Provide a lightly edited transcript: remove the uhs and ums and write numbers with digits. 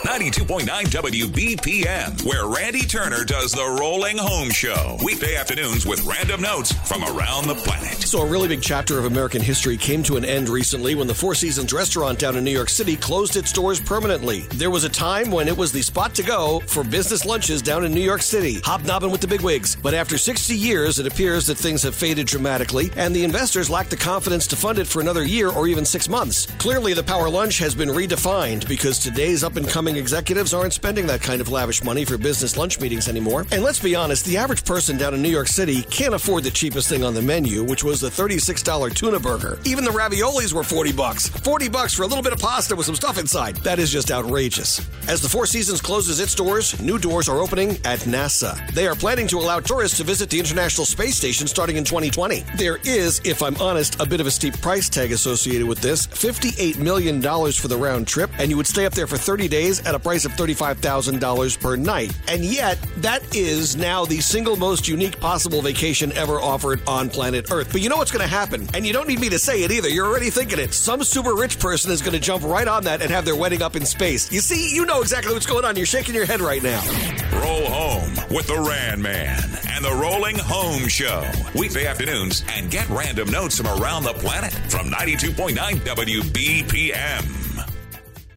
92.9 WBPM, where Randy Turner does the Rolling Home Show. Weekday afternoons with random notes from around the planet. So a really big chapter of American history came to an end recently when the Four Seasons restaurant down in New York City closed its doors permanently. There was a time when it was the spot to go for business lunches down in New York City, hobnobbing with the bigwigs. But after 60 years, it appears that things have faded dramatically, and the investors lack the confidence to fund it for another year or even 6 months. Clearly, the power lunch has been redefined because today's up-and-coming executives aren't spending that kind of lavish money for business lunch meetings anymore. And let's be honest, the average person down in New York City can't afford the cheapest thing on the menu, which was the $36 tuna burger. Even the raviolis were $40. $40 for a little bit of pasta with some stuff inside. That is just outrageous. As the Four Seasons closes its doors, new doors are opening at NASA. They are planning to allow tourists to visit the International Space Station starting in 2020. There is, if I'm honest, a bit of a steep price tag associated with this. $58 million for the round trip, and you would stay up there for 30 days at a price of $35,000 per night. And yet, that is now the single most unique possible vacation ever offered on planet Earth. But you know what's going to happen, and you don't need me to say it either. You're already thinking it. Some super rich person is going to jump right on that and have their wedding up in space. You see, you know exactly what's going on. You're shaking your head right now. Roll home with the Rand Man and the Rolling Home Show. Weekday afternoons, and get random notes from around the planet from 92.9 WBPM.